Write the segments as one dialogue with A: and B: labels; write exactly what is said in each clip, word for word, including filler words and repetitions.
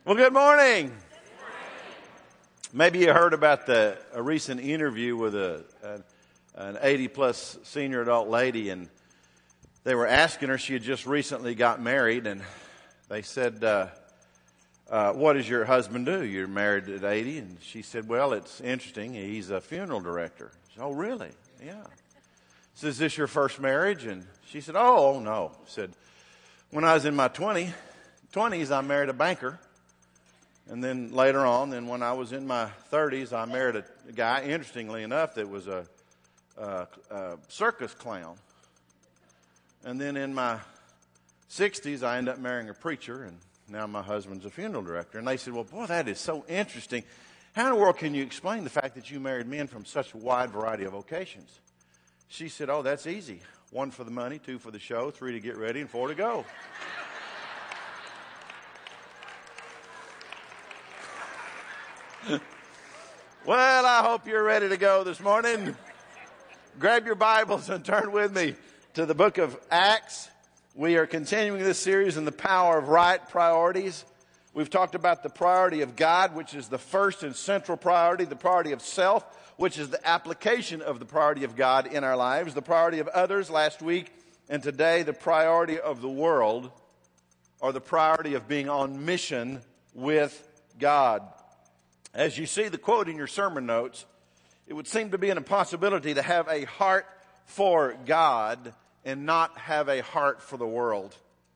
A: Well, good morning. Maybe you heard about the a recent interview with a, a an eighty plus senior adult lady, and they were asking her. She had just recently got married, and they said, uh, uh, "What does your husband do? You're married at eighty," and she said, "Well, it's interesting. He's a funeral director." She said, "Oh, really? Yeah." So, "Is this your first marriage?" And she said, "Oh, no." She said, "When I was in my twenty, twenties, I married a banker. And then later on, then when I was in my thirties, I married a, a guy, interestingly enough, that was a, a, a circus clown. And then in my sixties, I ended up marrying a preacher, and now my husband's a funeral director." And they said, "Well, boy, that is so interesting. How in the world can you explain the fact that you married men from such a wide variety of vocations?" She said, "Oh, that's easy. One for the money, two for the show, three to get ready, and four to go." Well, I hope you're ready to go this morning. Grab your Bibles and turn with me to the book of Acts. We are continuing this series in the power of right priorities. We've talked about the priority of God, which is the first and central priority, the priority of self, which is the application of the priority of God in our lives, the priority of others last week, and today the priority of the world, or the priority of being on mission with God. As you see the quote in your sermon notes, it would seem to be an impossibility to have a heart for God and not have a heart for the world.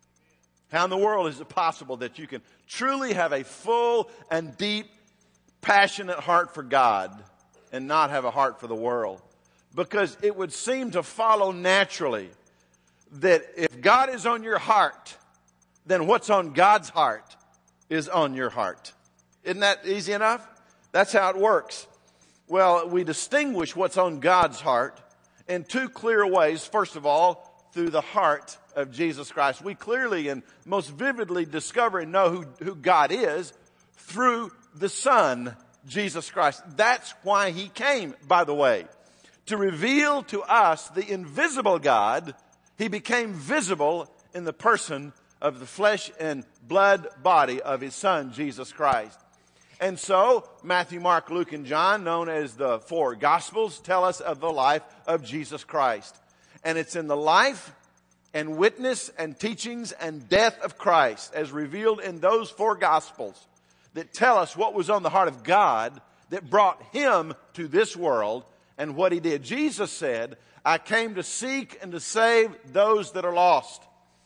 A: How in the world is it possible that you can truly have a full and deep, passionate heart for God and not have a heart for the world? Because it would seem to follow naturally that if God is on your heart, then what's on God's heart is on your heart. Isn't that easy enough? That's how it works. Well, we distinguish what's on God's heart in two clear ways. First of all, through the heart of Jesus Christ. We clearly and most vividly discover and know who, who God is through the Son, Jesus Christ. That's why He came, by the way. To reveal to us the invisible God, He became visible in the person of the flesh and blood body of His Son, Jesus Christ. And so, Matthew, Mark, Luke, and John, known as the four Gospels, tell us of the life of Jesus Christ. And it's in the life and witness and teachings and death of Christ, as revealed in those four Gospels, that tell us what was on the heart of God that brought Him to this world and what He did. Jesus said, "I came to seek and to save those that are lost."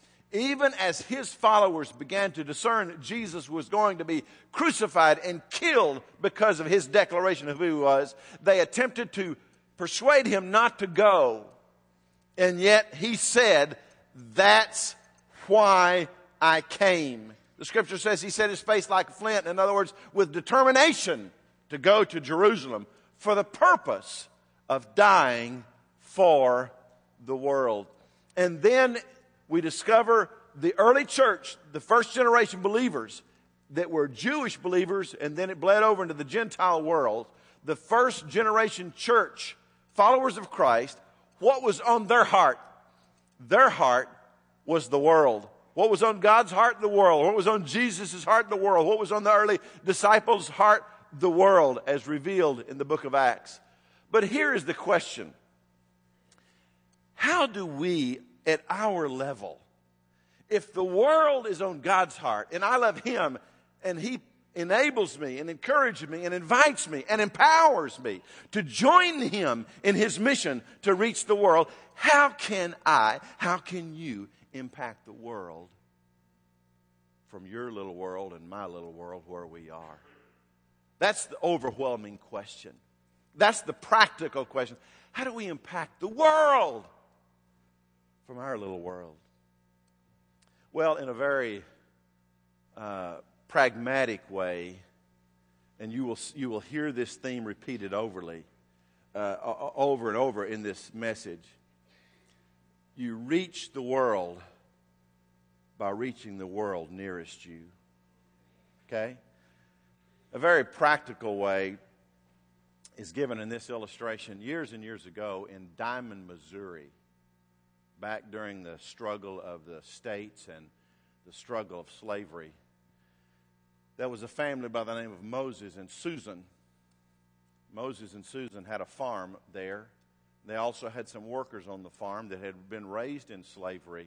A: Even as His followers began to discern Jesus was going to be crucified and killed because of His declaration of who He was, they attempted to persuade Him not to go. And yet He said, "That's why I came." The Scripture says He set His face like a flint. In other words, with determination to go to Jerusalem for the purpose of dying for the world. And then we discover the early church, the first generation believers that were Jewish believers, and then it bled over into the Gentile world. The first generation church, followers of Christ, what was on their heart? Their heart was the world. What was on God's heart? The world. What was on Jesus' heart? The world. What was on the early disciples' heart? The world, as revealed in the book of Acts. But here is the question. How do we, at our level, if the world is on God's heart and I love Him and He enables me and encourages me and invites me and empowers me to join Him in His mission to reach the world, how can I, how can you impact the world from your little world and my little world where we are? That's the overwhelming question. That's the practical question. How do we impact the world from our little world? Well, in a very uh, pragmatic way, and you will you will hear this theme repeated overly, uh, over and over in this message. You reach the world by reaching the world nearest you. Okay? A very practical way is given in this illustration. Years and years ago in Diamond, Missouri, back during the struggle of the states and the struggle of slavery, there was a family by the name of Moses and Susan. Moses and Susan had a farm there. They also had some workers on the farm that had been raised in slavery.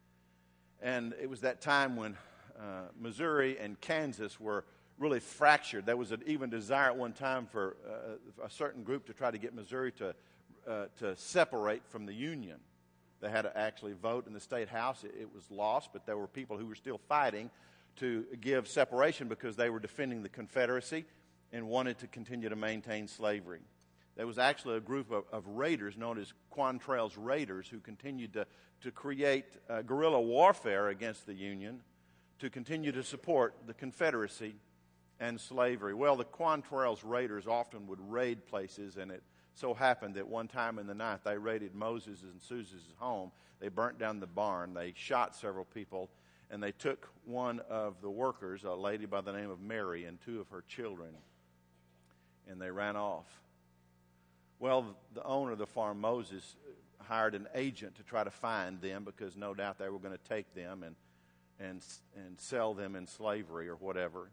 A: And it was that time when uh, Missouri and Kansas were really fractured. There was an even desire at one time for uh, a certain group to try to get Missouri to uh, to separate from the Union. They had to actually vote in the state house. It, it was lost, but there were people who were still fighting to give separation because they were defending the Confederacy and wanted to continue to maintain slavery. There was actually a group of, of raiders known as Quantrell's Raiders who continued to, to create uh, guerrilla warfare against the Union to continue to support the Confederacy and slavery. Well, the Quantrell's Raiders often would raid places, and it so happened that one time in the night they raided Moses and Susan's home. They burnt down the barn. They shot several people, and they took one of the workers, a lady by the name of Mary, and two of her children, and they ran off. Well, the owner of the farm, Moses, hired an agent to try to find them because no doubt they were going to take them and and and sell them in slavery or whatever.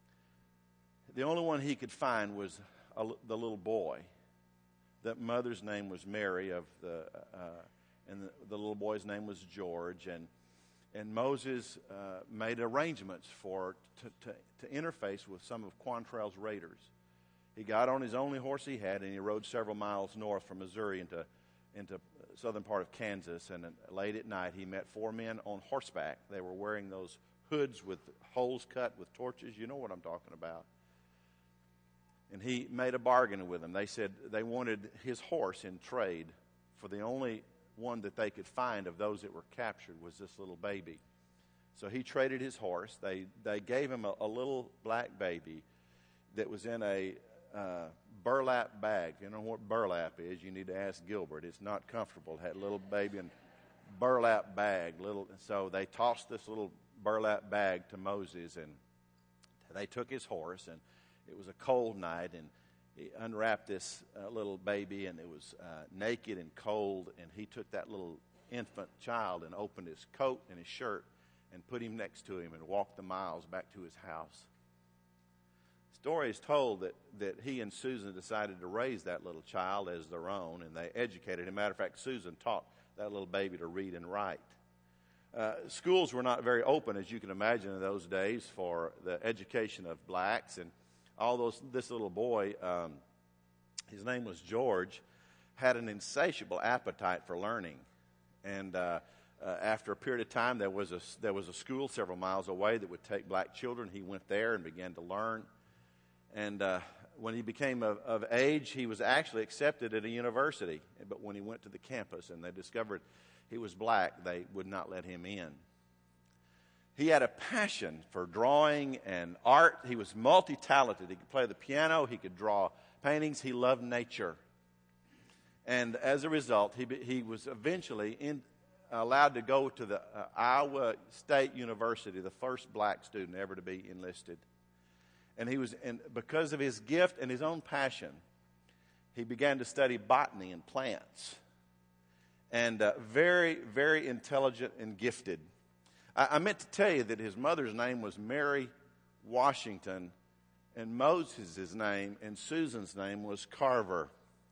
A: The only one he could find was a, the little boy. The mother's name was Mary, of the uh, and the, the little boy's name was George. And and Moses uh, made arrangements for to, to to interface with some of Quantrell's raiders. He got on his only horse he had, and he rode several miles north from Missouri into into southern part of Kansas. And late at night, he met four men on horseback. They were wearing those hoods with holes cut with torches. You know what I'm talking about. And he made a bargain with them. They said they wanted his horse in trade for the only one that they could find of those that were captured was this little baby. So he traded his horse. They they gave him a, a little black baby that was in a uh, burlap bag. You know what burlap is? You need to ask Gilbert. It's not comfortable. Had a little baby in burlap bag. Little. So they tossed this little burlap bag to Moses, and they took his horse, and it was a cold night, and he unwrapped this uh, little baby, and it was uh, naked and cold, and he took that little infant child and opened his coat and his shirt and put him next to him and walked the miles back to his house. The story is told that, that he and Susan decided to raise that little child as their own, and they educated him. Matter of fact, Susan taught that little baby to read and write. Uh, schools were not very open, as you can imagine, in those days for the education of blacks, and all those, this little boy, um, his name was George, had an insatiable appetite for learning. And uh, uh, after a period of time, there was a there was a school several miles away that would take black children. He went there and began to learn. And uh, when he became of, of age, he was actually accepted at a university. But when he went to the campus and they discovered he was black, they would not let him in. He had a passion for drawing and art. He was multi-talented. He could play the piano. He could draw paintings. He loved nature. And as a result, he he was eventually in, allowed to go to the uh, Iowa State University, the first black student ever to be enlisted. And he was, and because of his gift and his own passion, he began to study botany and plants. And uh, very, very intelligent and gifted. I meant to tell you that his mother's name was Mary Washington, and Moses' name and Susan's name was Carver.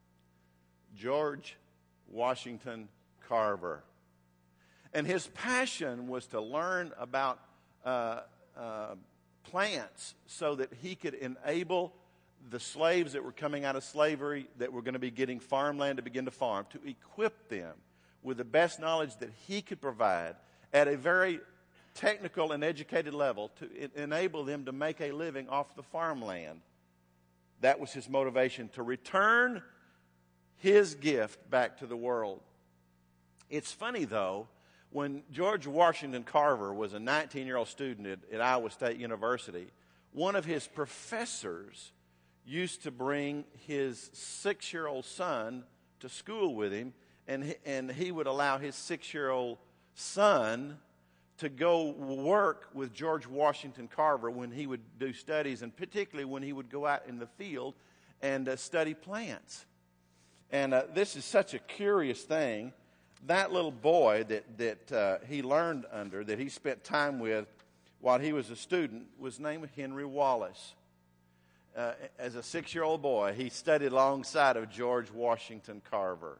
A: George Washington Carver. And his passion was to learn about uh, uh, plants so that he could enable the slaves that were coming out of slavery, that were going to be getting farmland to begin to farm, to equip them with the best knowledge that he could provide at a very technical and educated level to enable them to make a living off the farmland. That was his motivation, to return his gift back to the world. It's funny, though, when George Washington Carver was a nineteen-year-old student at, at Iowa State University, one of his professors used to bring his six-year-old son to school with him, and he, and he would allow his six-year-old son to go work with George Washington Carver when he would do studies, and particularly when he would go out in the field and uh, study plants. And uh, this is such a curious thing. That little boy that, that uh, he learned under, that he spent time with, while he was a student was named Henry Wallace. Uh, as a six-year-old boy, he studied alongside of George Washington Carver.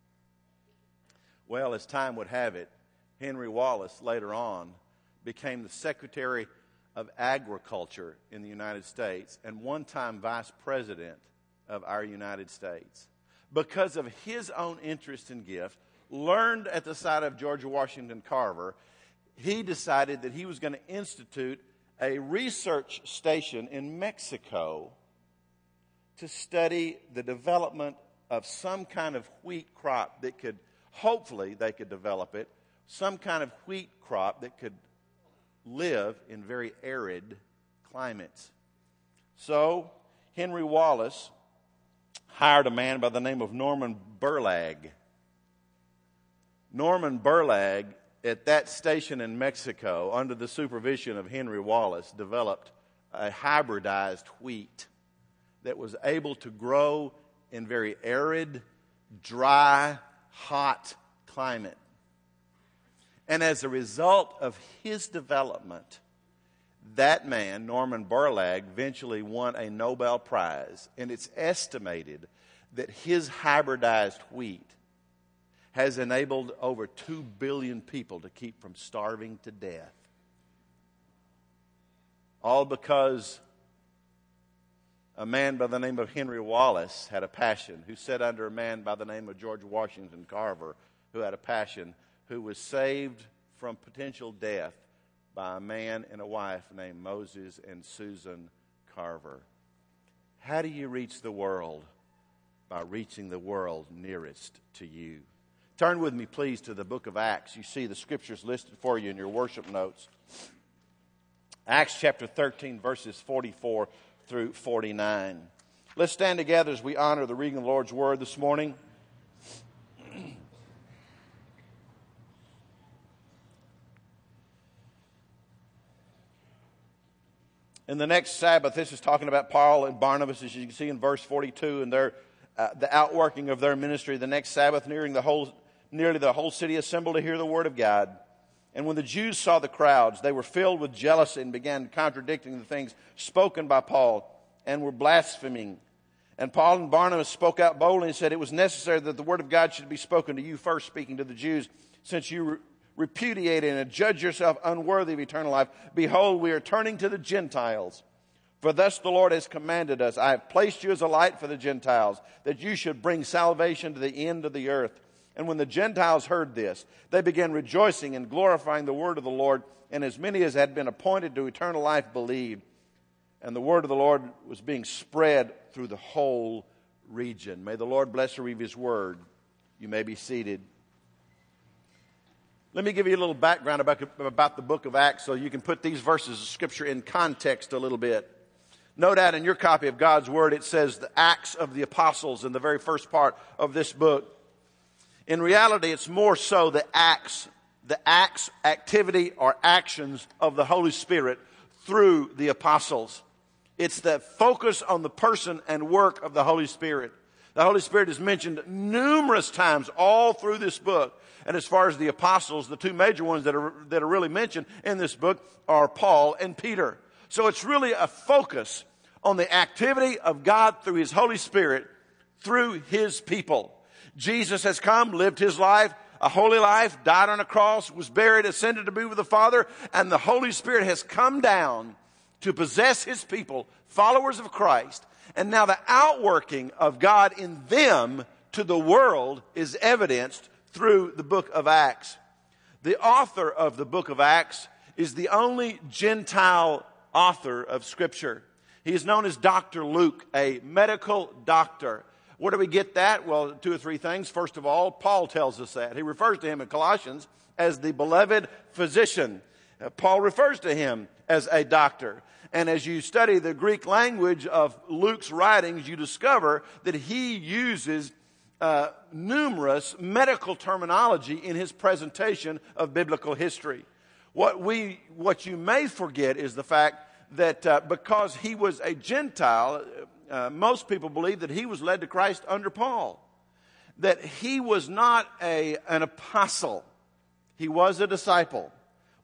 A: Well, as time would have it, Henry Wallace later on became the Secretary of Agriculture in the United States and one-time Vice President of our United States. Because of his own interest and gift, learned at the side of George Washington Carver, he decided that he was going to institute a research station in Mexico to study the development of some kind of wheat crop that could, hopefully they could develop it, some kind of wheat crop that could live in very arid climates. So Henry Wallace hired a man by the name of Norman Borlaug. Norman Borlaug, at that station in Mexico, under the supervision of Henry Wallace, developed a hybridized wheat that was able to grow in very arid, dry, hot climate. And as a result of his development, that man, Norman Borlaug, eventually won a Nobel Prize. And it's estimated that his hybridized wheat has enabled over two billion people to keep from starving to death. All because a man by the name of Henry Wallace had a passion, who sat under a man by the name of George Washington Carver, who had a passion, who was saved from potential death by a man and a wife named Moses and Susan Carver. How do you reach the world? By reaching the world nearest to you. Turn with me, please, to the book of Acts. You see the scriptures listed for you in your worship notes. Acts chapter thirteen, verses forty-four through forty-nine. Let's stand together as we honor the reading of the Lord's word this morning. In the next Sabbath, this is talking about Paul and Barnabas, as you can see in verse forty-two, and their uh, the outworking of their ministry. The next Sabbath, nearing the whole, nearly the whole city assembled to hear the word of God. And when the Jews saw the crowds, they were filled with jealousy and began contradicting the things spoken by Paul and were blaspheming. And Paul and Barnabas spoke out boldly and said, "It was necessary that the word of God should be spoken to you first," speaking to the Jews, "since you re- repudiated and judge yourself unworthy of eternal life. Behold, we are turning to the Gentiles. For thus the Lord has commanded us, I have placed you as a light for the Gentiles, that you should bring salvation to the end of the earth." And when the Gentiles heard this, they began rejoicing and glorifying the word of the Lord, and as many as had been appointed to eternal life believed. And the word of the Lord was being spread through the whole region. May the Lord bless and read his word. You may be seated. Let me give you a little background about, about the book of Acts so you can put these verses of Scripture in context a little bit. No doubt in your copy of God's Word it says the Acts of the Apostles in the very first part of this book. In reality, it's more so the acts, the acts, activity, or actions of the Holy Spirit through the apostles. It's the focus on the person and work of the Holy Spirit. The Holy Spirit is mentioned numerous times all through this book. And as far as the apostles, the two major ones that are, that are really mentioned in this book are Paul and Peter. So it's really a focus on the activity of God through his Holy Spirit through his people. Jesus has come, lived his life, a holy life, died on a cross, was buried, ascended to be with the Father, and the Holy Spirit has come down to possess his people, followers of Christ. And now the outworking of God in them to the world is evidenced through the book of Acts. The author of the book of Acts is the only Gentile author of Scripture. He is known as Doctor Luke, a medical doctor. Where do we get that? Well, two or three things. First of all, Paul tells us that. He refers to him in Colossians as the beloved physician. Uh, Paul refers to him as a doctor. And as you study the Greek language of Luke's writings, you discover that he uses uh, numerous medical terminology in his presentation of biblical history. What we, what you may forget is the fact that uh, because he was a Gentile, uh, most people believe that he was led to Christ under Paul. That he was not a, an apostle. He was a disciple.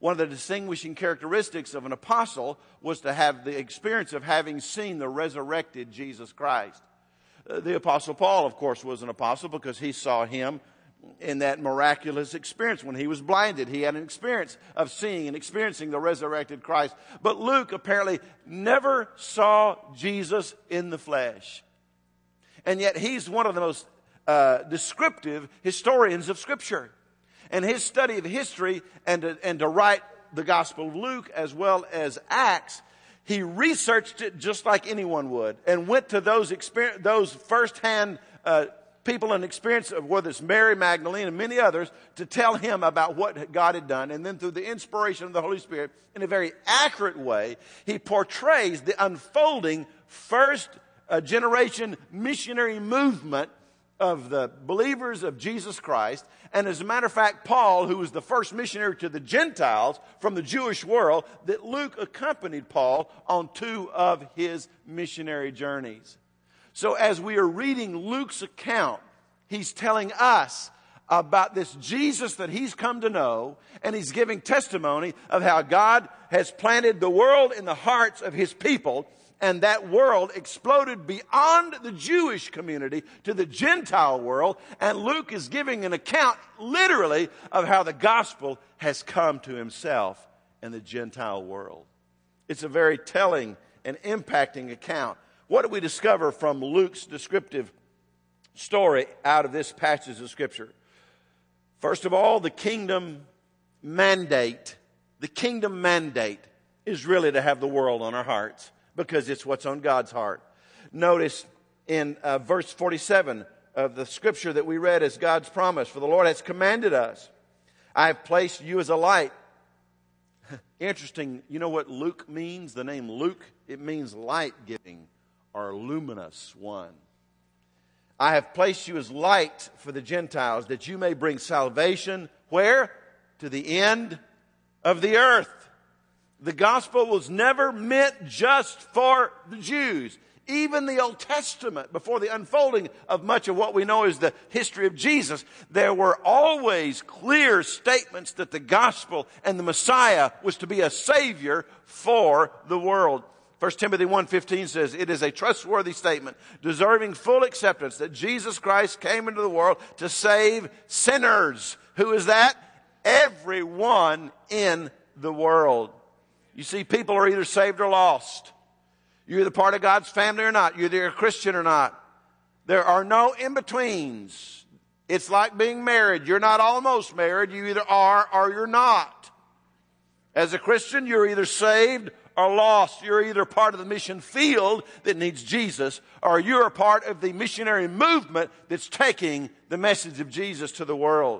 A: one of the distinguishing characteristics of an apostle was to have the experience of having seen the resurrected Jesus Christ. Uh, the Apostle Paul, of course, was an apostle because he saw him in that miraculous experience. When he was blinded, he had an experience of seeing and experiencing the resurrected Christ. But Luke apparently never saw Jesus in the flesh. And yet he's one of the most uh, descriptive historians of Scripture. And his study of history and to, and to write the Gospel of Luke as well as Acts, he researched it just like anyone would and went to those experience, those firsthand uh, people and experience of whether it's Mary Magdalene and many others to tell him about what God had done. And then through the inspiration of the Holy Spirit, in a very accurate way, he portrays the unfolding first uh, generation missionary movement of the believers of Jesus Christ. And as a matter of fact, Paul, who was the first missionary to the Gentiles from the Jewish world, that Luke accompanied Paul on two of his missionary journeys. So as we are reading Luke's account, he's telling us about this Jesus that he's come to know, and he's giving testimony of how God has planted the world in the hearts of his people. And that world exploded beyond the Jewish community to the Gentile world. And Luke is giving an account, literally, of how the gospel has come to himself in the Gentile world. It's a very telling and impacting account. What do we discover from Luke's descriptive story out of this passage of Scripture? First of all, the kingdom mandate. The kingdom mandate is really to have the world on our hearts, because it's what's on God's heart. Notice in uh, verse forty-seven of the scripture that we read as God's promise, for the Lord has commanded us, I have placed you as a light. Interesting, you know what Luke means? The name Luke, it means light giving or luminous one. I have placed you as light for the Gentiles, that you may bring salvation, where? To the end of the earth. The gospel was never meant just for the Jews. Even the Old Testament, before the unfolding of much of what we know is the history of Jesus, there were always clear statements that the gospel and the Messiah was to be a savior for the world. First Timothy one fifteen says, it is a trustworthy statement, deserving full acceptance, that Jesus Christ came into the world to save sinners. Who is that? Everyone in the world. You see, people are either saved or lost. You're either part of God's family or not. You're either a Christian or not. There are no in-betweens. It's like being married. You're not almost married. You either are or you're not. As a Christian, you're either saved or lost. You're either part of the mission field that needs Jesus, or you're a part of the missionary movement that's taking the message of Jesus to the world.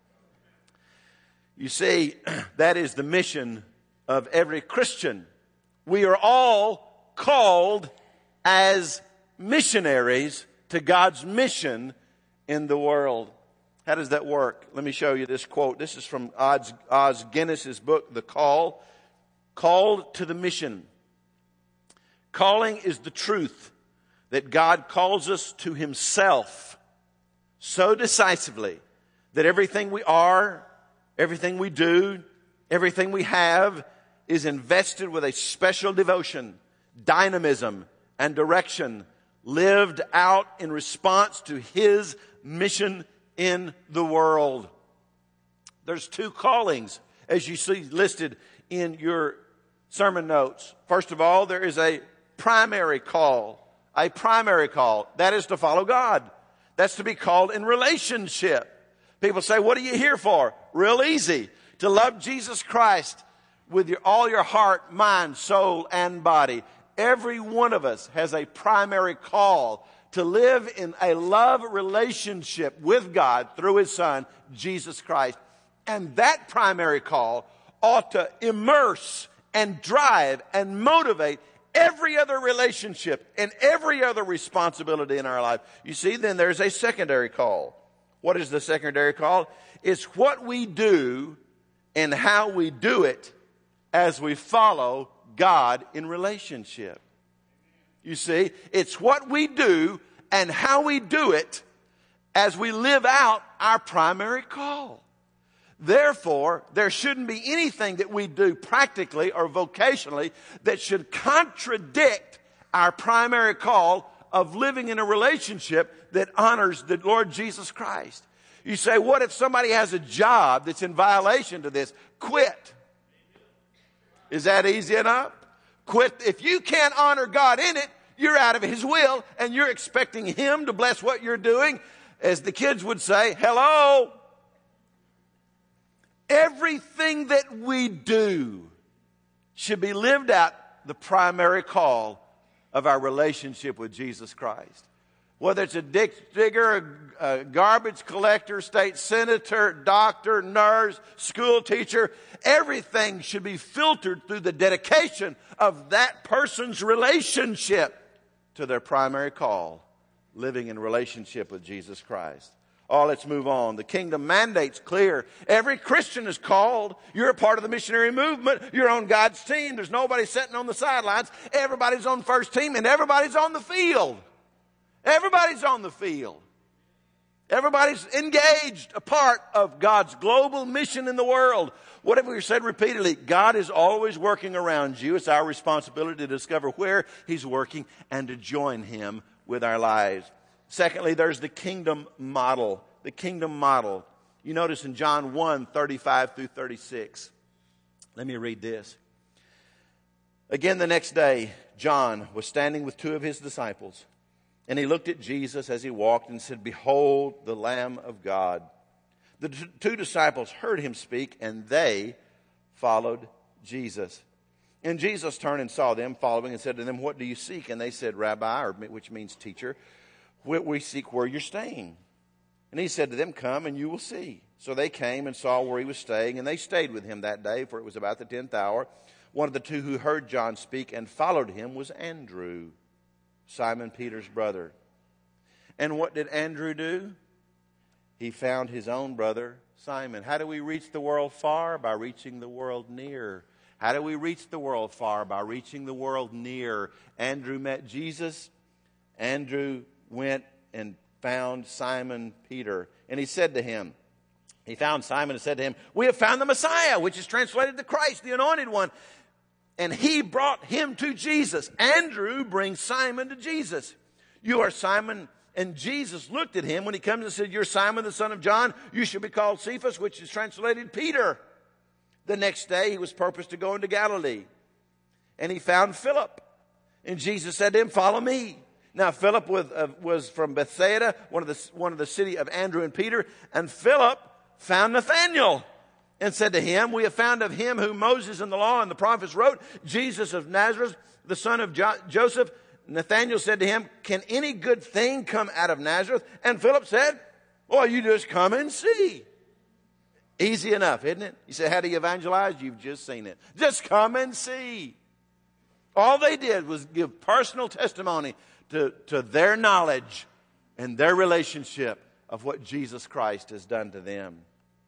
A: You see, that is the mission of every Christian. We are all called as missionaries to God's mission in the world. How does that work? Let me show you this quote. This is from Os, Os Guinness's book, The Call. Called to the mission. Calling is the truth that God calls us to himself so decisively that everything we are, everything we do, everything we have is invested with a special devotion, dynamism, and direction, lived out in response to his mission in the world. There's two callings, as you see listed in your sermon notes. First of all, there is a primary call. A primary call. That is to follow God. That's to be called in relationship. People say, what are you here for? Real easy. To love Jesus Christ with your, all your heart, mind, soul, and body. Every one of us has a primary call to live in a love relationship with God through his Son, Jesus Christ. And that primary call ought to immerse and drive and motivate every other relationship and every other responsibility in our life. You see, then there's a secondary call. What is the secondary call? It's what we do and how we do it as we follow God in relationship. You see, it's what we do and how we do it as we live out our primary call. Therefore, there shouldn't be anything that we do practically or vocationally that should contradict our primary call of living in a relationship that honors the Lord Jesus Christ. You say, what if somebody has a job that's in violation to this? Quit. Is that easy enough? Quit. If you can't honor God in it, you're out of His will and you're expecting Him to bless what you're doing. As the kids would say, hello. Everything that we do should be lived out the primary call of our relationship with Jesus Christ. Whether it's a ditch digger, a, a garbage collector, state senator, doctor, nurse, school teacher, everything should be filtered through the dedication of that person's relationship to their primary call, living in relationship with Jesus Christ. Oh, let's move on. The kingdom mandate's clear. Every Christian is called. You're a part of the missionary movement. You're on God's team. There's nobody sitting on the sidelines. Everybody's on first team and everybody's on the field. Everybody's on the field. Everybody's engaged, a part of God's global mission in the world. What have we said repeatedly? God is always working around you. It's our responsibility to discover where He's working and to join Him with our lives. Secondly, there's the kingdom model. The kingdom model. You notice in John one, thirty-five through thirty-six. Let me read this. Again, the next day, John was standing with two of his disciples. And he looked at Jesus as he walked and said, behold, the Lamb of God. The t- two disciples heard him speak, and they followed Jesus. And Jesus turned and saw them following and said to them, what do you seek? And they said, Rabbi, or which means teacher, we seek where you're staying. And he said to them, come and you will see. So they came and saw where he was staying, and they stayed with him that day, for it was about the tenth hour. One of the two who heard John speak and followed him was Andrew, Simon Peter's brother. And what did Andrew do? He found his own brother, Simon. How do we reach the world far? By reaching the world near. How do we reach the world far? By reaching the world near. Andrew met Jesus. Andrew went and found Simon Peter. And he said to him, he found Simon and said to him, we have found the Messiah, which is translated the Christ, the anointed one. And he brought him to Jesus. Andrew brings Simon to Jesus. You are Simon. And Jesus looked at him when he comes and said, you're Simon, the son of John. You should be called Cephas, which is translated Peter. The next day he was purposed to go into Galilee. And he found Philip. And Jesus said to him, follow me. Now Philip was, uh, was from Bethsaida, one of the, one of the city of Andrew and Peter. And Philip found Nathanael. And said to him, we have found of him whom Moses and the law and the prophets wrote, Jesus of Nazareth, the son of jo- Joseph. Nathanael said to him, can any good thing come out of Nazareth? And Philip said, well, you just come and see. Easy enough, isn't it? You say, how do you evangelize? You've just seen it. Just come and see. All they did was give personal testimony to, to their knowledge and their relationship of what Jesus Christ has done to them.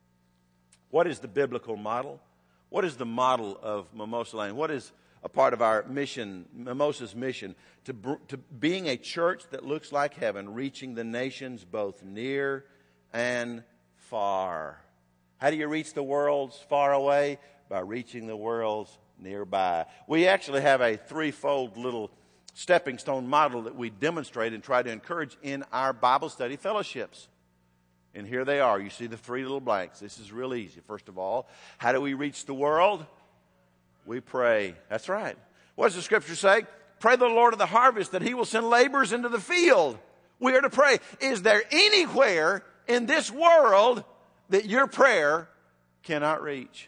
A: What is the biblical model? What is the model of Mimosa Lane? What is a part of our mission, Mimosa's mission, to, to being a church that looks like heaven, reaching the nations both near and far? How do you reach the worlds far away? By reaching the worlds nearby. We actually have a threefold little stepping stone model that we demonstrate and try to encourage in our Bible study fellowships. And here they are. You see the three little blanks. This is real easy. First of all, how do we reach the world? We pray. That's right. What does the scripture say? Pray the Lord of the harvest that He will send laborers into the field. We are to pray. Is there anywhere in this world that your prayer cannot reach?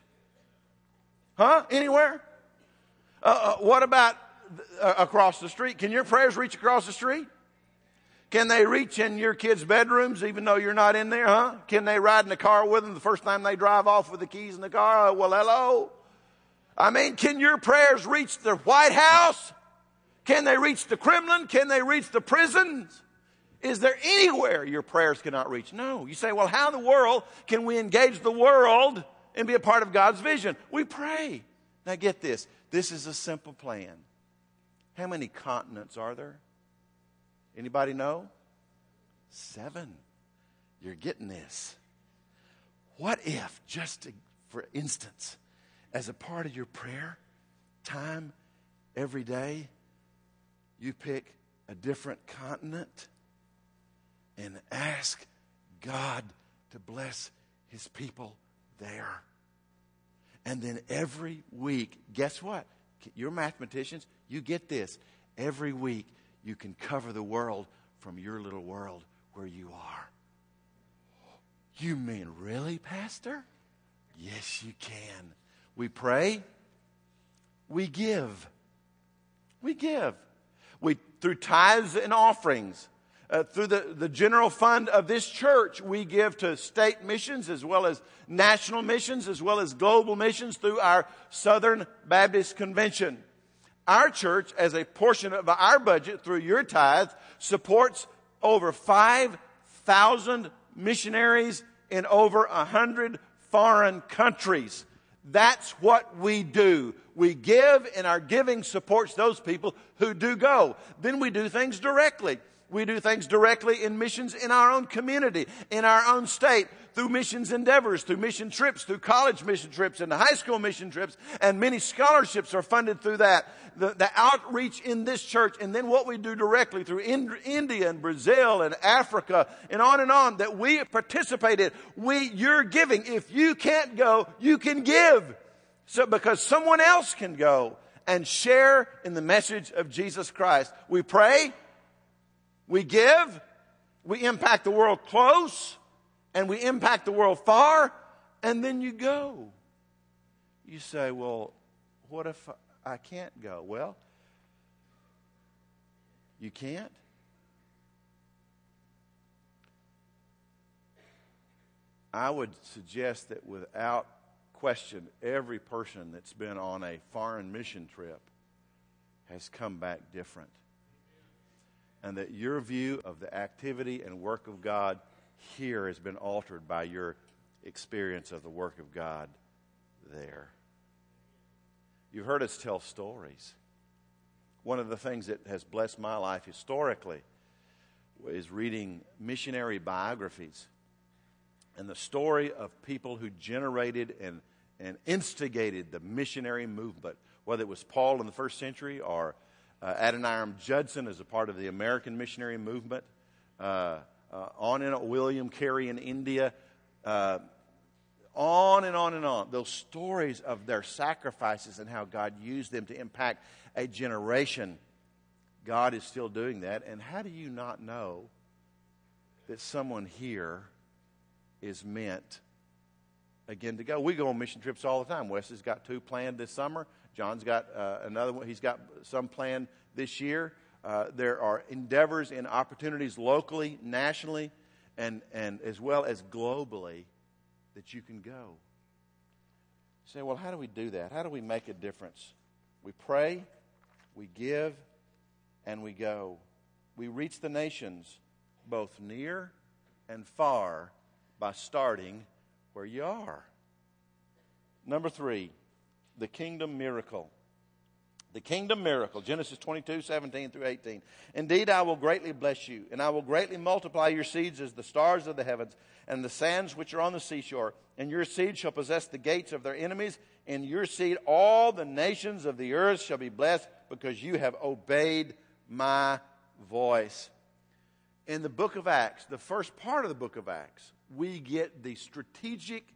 A: Huh? Anywhere? Uh, uh, what about uh, across the street? Can your prayers reach across the street? Can they reach in your kids' bedrooms even though you're not in there, huh? Can they ride in the car with them the first time they drive off with the keys in the car? Well, hello. I mean, can your prayers reach the White House? Can they reach the Kremlin? Can they reach the prisons? Is there anywhere your prayers cannot reach? No. You say, well, how in the world can we engage the world and be a part of God's vision? We pray. Now get this. This is a simple plan. How many continents are there? Anybody know? Seven. You're getting this. What if, just to, for instance, as a part of your prayer time every day, you pick a different continent and ask God to bless his people there. And then every week, guess what? You're mathematicians, you get this. Every week you can cover the world from your little world where you are. You mean really, Pastor? Yes, you can. We pray. We give. We give. We, through tithes and offerings, uh, through the, the general fund of this church, we give to state missions as well as national missions as well as global missions through our Southern Baptist Convention. Our church, as a portion of our budget through your tithe, supports over five thousand missionaries in over one hundred foreign countries. That's what we do. We give, and our giving supports those people who do go. Then we do things directly. We do things directly in missions in our own community, in our own state, through missions endeavors, through mission trips, through college mission trips and high school mission trips, and many scholarships are funded through that. The, the outreach in this church, and then what we do directly through in, India and Brazil and Africa and on and on that we participate in. We, you're giving. If you can't go, you can give. So because someone else can go and share in the message of Jesus Christ. We pray. We give, we impact the world close, and we impact the world far, and then you go. You say, well, what if I can't go? Well, you can't. I would suggest that without question, every person that's been on a foreign mission trip has come back different. And that your view of the activity and work of God here has been altered by your experience of the work of God there. You've heard us tell stories. One of the things that has blessed my life historically is reading missionary biographies and the story of people who generated and, and instigated the missionary movement, whether it was Paul in the first century or Uh, Adoniram Judson as a part of the American missionary movement, uh, uh, on and on, William Carey in India, uh, on and on and on. Those stories of their sacrifices and how God used them to impact a generation. God is still doing that. And how do you not know that someone here is meant, again, to go? We go on mission trips all the time. Wesley's got two planned this summer. John's got uh, another one. He's got some planned this year. Uh, there are endeavors and opportunities locally, nationally, and, and as well as globally that you can go. You say, well, how do we do that? How do we make a difference? We pray, we give, and we go. We reach the nations both near and far by starting where you are. Number three. The kingdom miracle. The kingdom miracle. Genesis twenty-two, seventeen through eighteen. Indeed, I will greatly bless you, and I will greatly multiply your seeds as the stars of the heavens, and the sands which are on the seashore. And your seed shall possess the gates of their enemies. In your seed all the nations of the earth shall be blessed, because you have obeyed my voice. In the book of Acts, the first part of the book of Acts, we get the strategic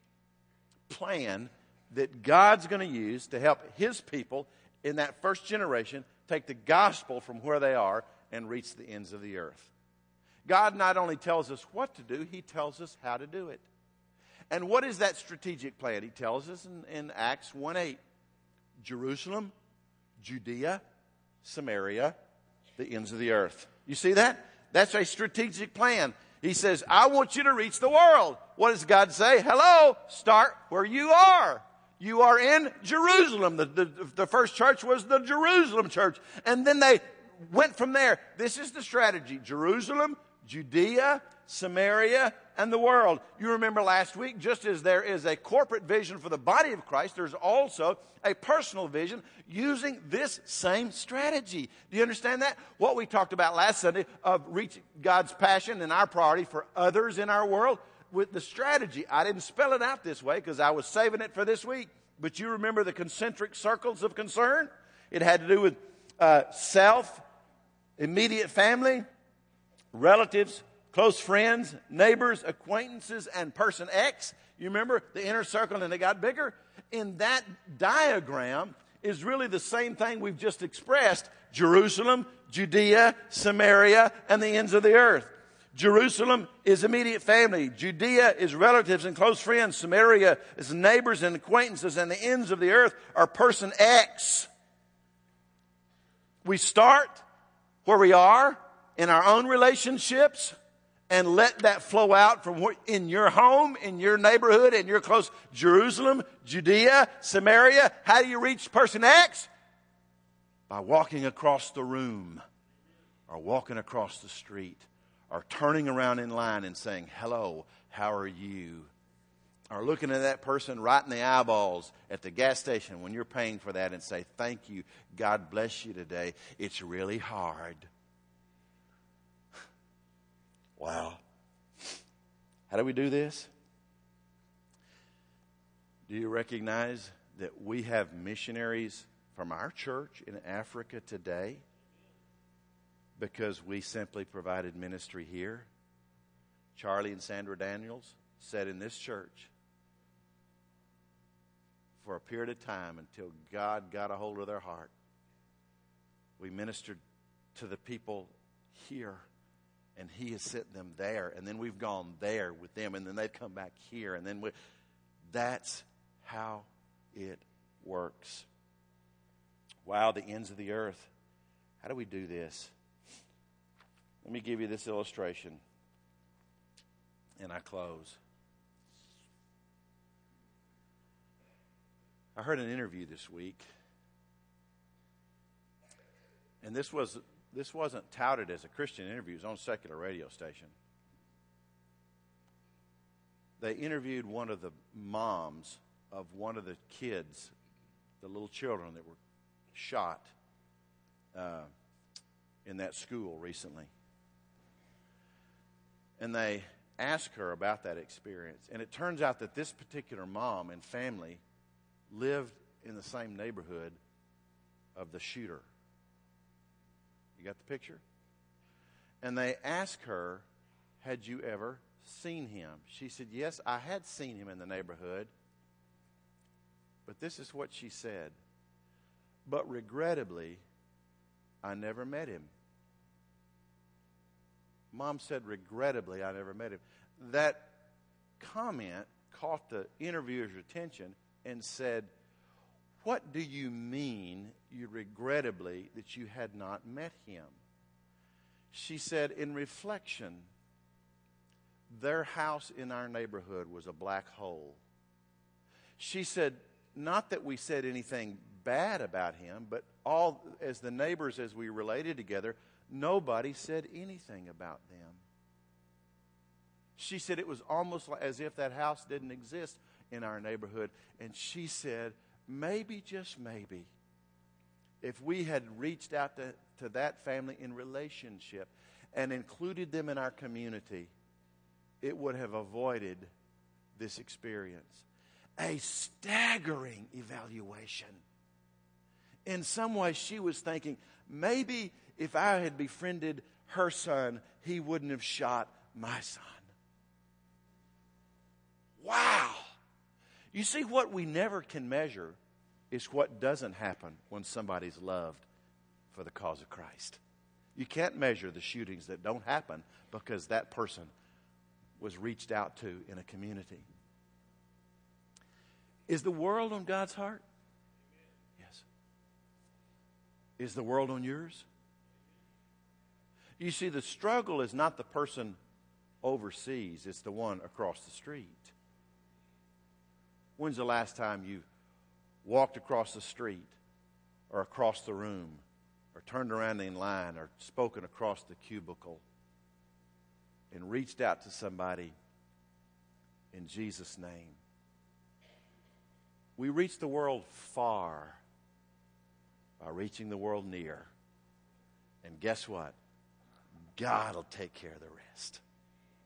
A: plan that God's going to use to help his people in that first generation take the gospel from where they are and reach the ends of the earth. God not only tells us what to do, he tells us how to do it. And what is that strategic plan? He tells us in, in Acts one eight. Jerusalem, Judea, Samaria, the ends of the earth. You see that? That's a strategic plan. He says, I want you to reach the world. What does God say? Hello, start where you are. You are in Jerusalem. The, the, the first church was the Jerusalem church. And then they went from there. This is the strategy. Jerusalem, Judea, Samaria, and the world. You remember last week, just as there is a corporate vision for the body of Christ, there's also a personal vision using this same strategy. Do you understand that? What we talked about last Sunday of reaching God's passion and our priority for others in our world, with the strategy. I didn't spell it out this way because I was saving it for this week. But you remember the concentric circles of concern? It had to do with uh, self, immediate family, relatives, close friends, neighbors, acquaintances, and person X. You remember the inner circle, and they got bigger? In that diagram is really the same thing we've just expressed. Jerusalem, Judea, Samaria, and the ends of the earth. Jerusalem is immediate family. Judea is relatives and close friends. Samaria is neighbors and acquaintances. And the ends of the earth are person X. We start where we are in our own relationships and let that flow out from in your home, in your neighborhood, in your close Jerusalem, Judea, Samaria. How do you reach person X? By walking across the room or walking across the street or turning around in line and saying, hello, how are you? Or looking at that person right in the eyeballs at the gas station when you're paying for that and say, thank you, God bless you today. It's really hard. Wow. How do we do this? Do you recognize that we have missionaries from our church in Africa today because we simply provided ministry here? Charlie and Sandra Daniels said in this church for a period of time until God got a hold of their heart. We ministered to the people here. And he has sent them there. And then we've gone there with them. And then they've come back here. And then we, that's how it works. Wow, the ends of the earth. How do we do this? Let me give you this illustration. And I close. I heard an interview this week. And this was... This wasn't touted as a Christian interview. It was on a secular radio station. They interviewed one of the moms of one of the kids, the little children that were shot uh, in that school recently. And they asked her about that experience. And it turns out that this particular mom and family lived in the same neighborhood of the shooter. You got the picture? And they asked her, had you ever seen him? She said, yes, I had seen him in the neighborhood. But this is what she said. But regrettably, I never met him. Mom said, regrettably, I never met him. That comment caught the interviewer's attention and said, what do you mean, you regrettably, that you had not met him? She said, in reflection, their house in our neighborhood was a black hole. She said, not that we said anything bad about him, but all as the neighbors, as we related together, nobody said anything about them. She said it was almost like as if that house didn't exist in our neighborhood. And she said, maybe, just maybe, if we had reached out to, to that family in relationship and included them in our community, it would have avoided this experience. A staggering evaluation. In some ways, she was thinking, maybe if I had befriended her son, he wouldn't have shot my son. Wow. You see, what we never can measure is what doesn't happen when somebody's loved for the cause of Christ. You can't measure the shootings that don't happen because that person was reached out to in a community. Is the world on God's heart? Yes. Is the world on yours? You see, the struggle is not the person overseas, it's the one across the street. When's the last time you walked across the street or across the room or turned around in line or spoken across the cubicle and reached out to somebody in Jesus' name? We reach the world far by reaching the world near. And guess what? God will take care of the rest.